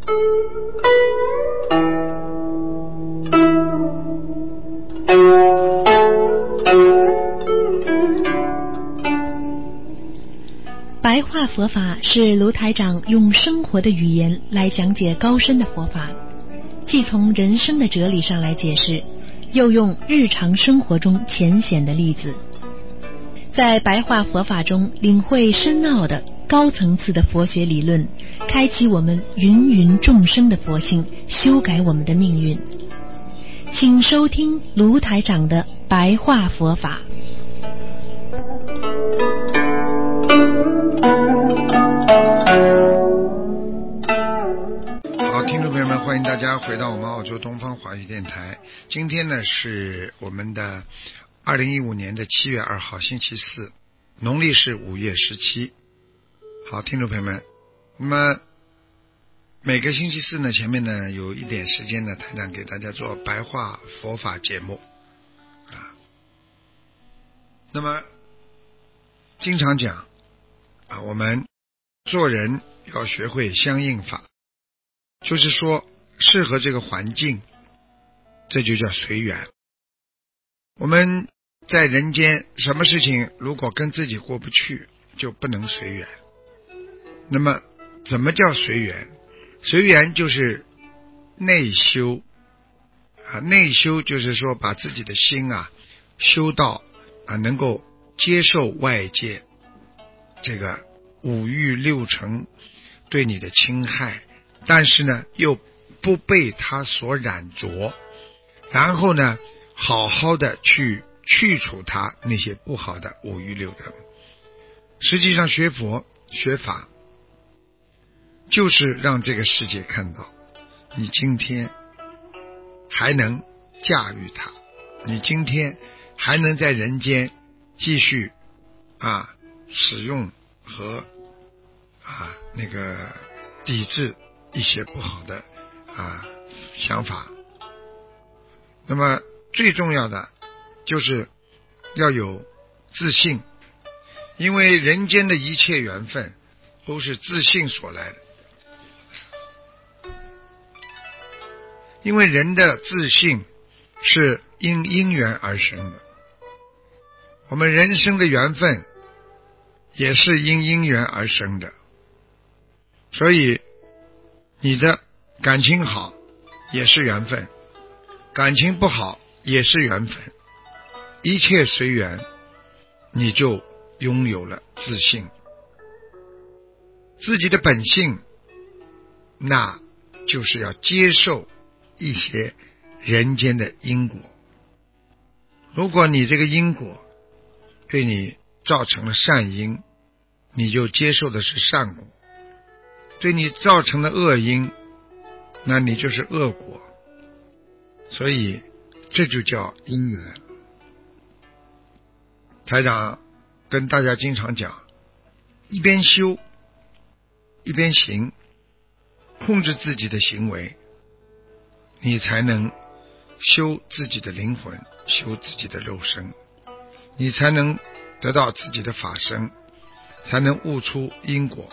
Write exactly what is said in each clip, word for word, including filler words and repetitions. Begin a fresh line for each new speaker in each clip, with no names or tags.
白话佛法是卢台长用生活的语言来讲解高深的佛法，既从人生的哲理上来解释，又用日常生活中浅显的例子，在白话佛法中领会深奥的高层次的佛学理论，开启我们芸芸众生的佛性，修改我们的命运。请收听卢台长的白话佛法。
好，听众朋友们，欢迎大家回到我们澳洲东方华语电台。今天呢是我们的二零一五年的七月二号，星期四，农历是五月十七。好，听众朋友们，那么每个星期四呢，前面呢有一点时间呢，台长给大家做白话佛法节目啊。那么经常讲啊，我们做人要学会相应法，就是说适合这个环境，这就叫随缘。我们在人间什么事情如果跟自己过不去，就不能随缘。那么怎么叫随缘？随缘就是内修啊，内修就是说把自己的心啊修到啊能够接受外界这个五欲六尘对你的侵害，但是呢又不被它所染着，然后呢好好的去去除它那些不好的五欲六尘。实际上学佛学法就是让这个世界看到你今天还能驾驭它，你今天还能在人间继续啊使用和啊那个抵制一些不好的啊想法。那么最重要的就是要有自信，因为人间的一切缘分都是自信所来的。因为人的自信是因因缘而生的，我们人生的缘分也是因因缘而生的，所以你的感情好也是缘分，感情不好也是缘分，一切随缘，你就拥有了自信，自己的本性，那就是要接受一些人间的因果。如果你这个因果对你造成了善因，你就接受的是善果；对你造成了恶因，那你就是恶果。所以这就叫因缘。台长跟大家经常讲，一边修一边行，控制自己的行为，你才能修自己的灵魂，修自己的肉身，你才能得到自己的法身，才能悟出因果。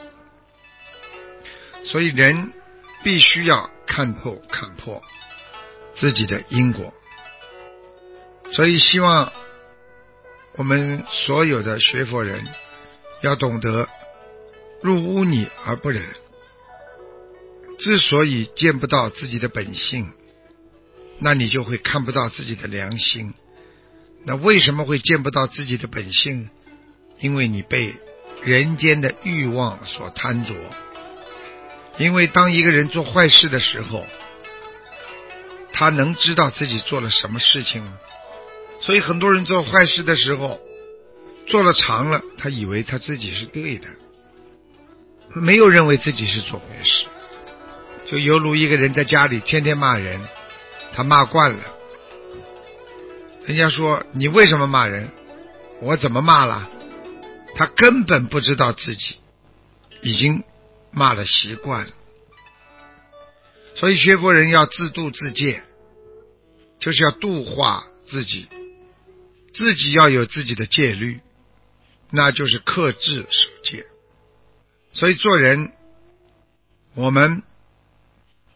所以人必须要看透看破自己的因果。所以希望我们所有的学佛人要懂得入污泥而不染。之所以见不到自己的本性，那你就会看不到自己的良心。那为什么会见不到自己的本性？因为你被人间的欲望所贪着。因为当一个人做坏事的时候，他能知道自己做了什么事情吗？所以很多人做坏事的时候，做了长了，他以为他自己是对的，没有认为自己是做坏事。就犹如一个人在家里天天骂人，他骂惯了，人家说你为什么骂人？我怎么骂了？他根本不知道自己已经骂了习惯了。所以学佛人要自度自戒，就是要度化自己，自己要有自己的戒律，那就是克制守戒。所以做人，我们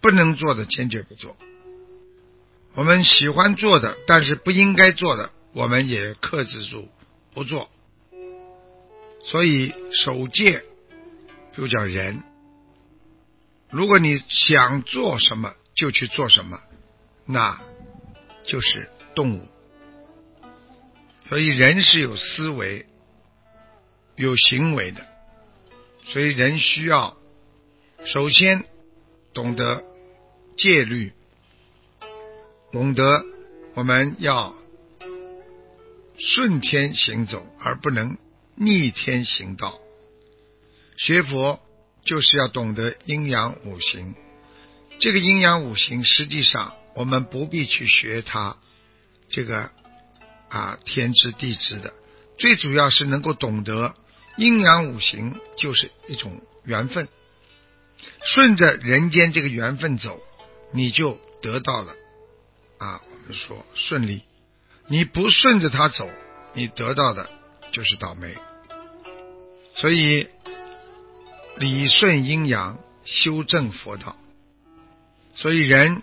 不能做的坚决不做，我们喜欢做的但是不应该做的我们也克制住不做。所以守戒就叫人，如果你想做什么就去做什么，那就是动物。所以人是有思维有行为的，所以人需要首先懂得戒律，懂得我们要顺天行走，而不能逆天行道。学佛就是要懂得阴阳五行，这个阴阳五行实际上我们不必去学它这个啊天知地知的，最主要是能够懂得阴阳五行就是一种缘分，顺着人间这个缘分走，你就得到了啊我们说顺利，你不顺着它走，你得到的就是倒霉。所以理顺阴阳，修正佛道。所以人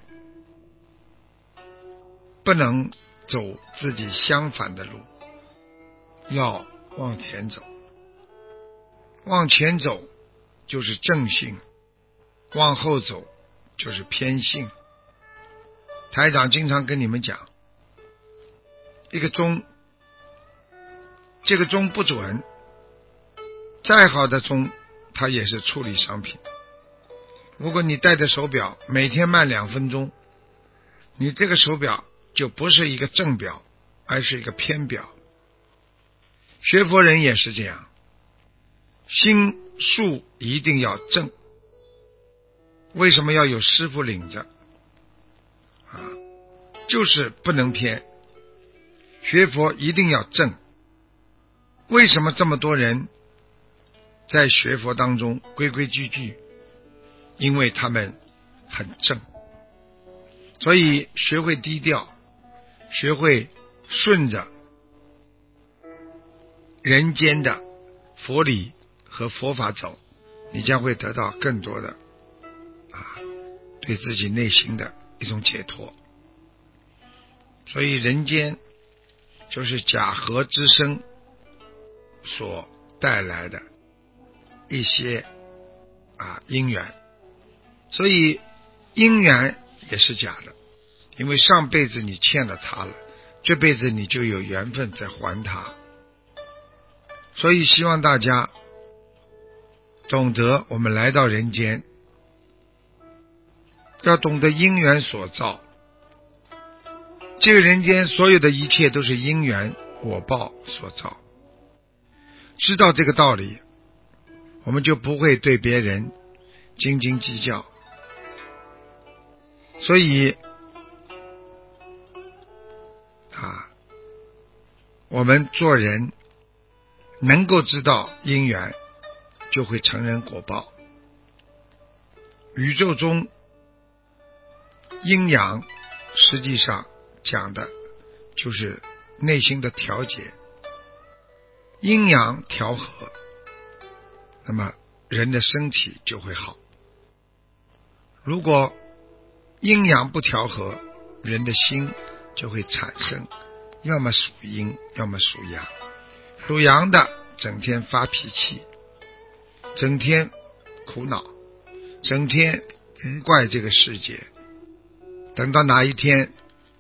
不能走自己相反的路，要往前走。往前走就是正性，往后走就是偏性。台长经常跟你们讲，一个钟，这个钟不准，再好的钟它也是处理商品。如果你戴的手表每天慢两分钟，你这个手表就不是一个正表，而是一个偏表。学佛人也是这样，心术一定要正。为什么要有师父领着啊？就是不能偏。学佛一定要正。为什么这么多人在学佛当中规规矩矩？因为他们很正。所以学会低调，学会顺着人间的佛理和佛法走，你将会得到更多的啊，对自己内心的一种解脱。所以人间就是假合之身所带来的一些啊因缘，所以因缘也是假的，因为上辈子你欠了他了，这辈子你就有缘分在还他。所以希望大家懂得我们来到人间，要懂得因缘所造，这个人间所有的一切都是因缘果报所造。知道这个道理，我们就不会对别人斤斤计较。所以啊，我们做人能够知道因缘，就会承认果报。宇宙中阴阳实际上讲的就是内心的调节，阴阳调和，那么人的身体就会好。如果阴阳不调和，人的心就会产生要么属阴要么属阳。属阳的整天发脾气，整天苦恼，整天不怪这个世界。等到哪一天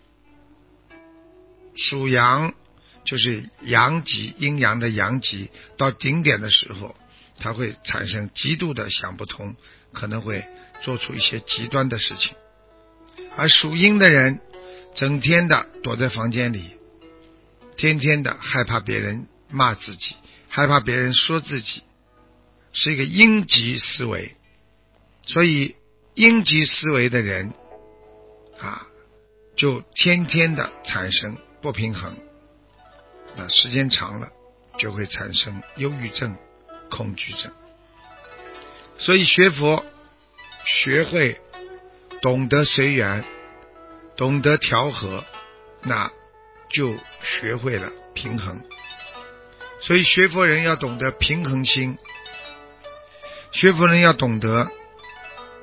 属阳，就是阳极，阴阳的阳极到顶点的时候，他会产生极度的想不通，可能会做出一些极端的事情。而属阴的人整天的躲在房间里，天天的害怕别人骂自己，害怕别人说自己，是一个阴极思维。所以阴极思维的人啊，就天天的产生不平衡，那时间长了就会产生忧郁症、恐惧症。所以学佛学会懂得随缘，懂得调和，那就学会了平衡。所以学佛人要懂得平衡心，学佛人要懂得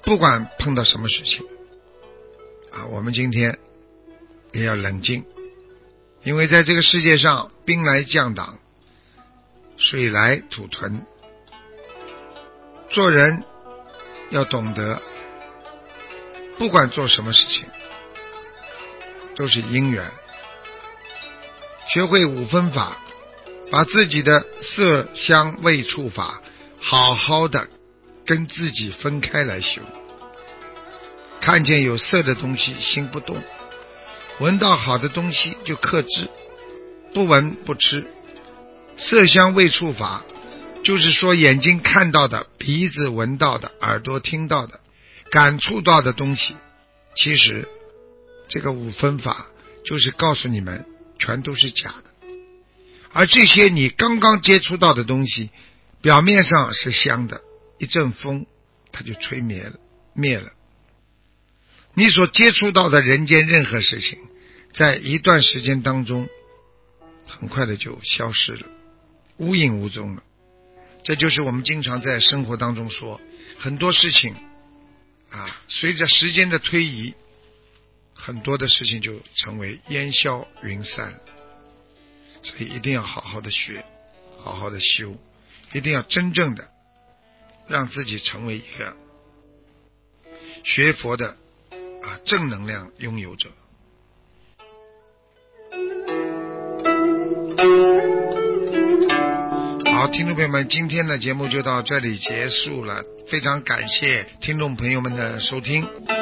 不管碰到什么事情啊，我们今天也要冷静，因为在这个世界上兵来将挡，水来土屯，做人要懂得，不管做什么事情都是因缘，学会五分法，把自己的色香味触法好好的跟自己分开来修。看见有色的东西心不动，闻到好的东西就克制，不闻不吃。色香味触法就是说，眼睛看到的，鼻子闻到的，耳朵听到的，感触到的东西，其实这个五分法就是告诉你们全都是假的。而这些你刚刚接触到的东西，表面上是香的，一阵风它就吹灭了灭了。你所接触到的人间任何事情，在一段时间当中很快的就消失了，无影无踪了。这就是我们经常在生活当中说，很多事情啊，随着时间的推移，很多的事情就成为烟消云散了。所以一定要好好的学，好好的修，一定要真正的让自己成为一个学佛的啊正能量拥有者。好，听众朋友们，今天的节目就到这里结束了，非常感谢听众朋友们的收听。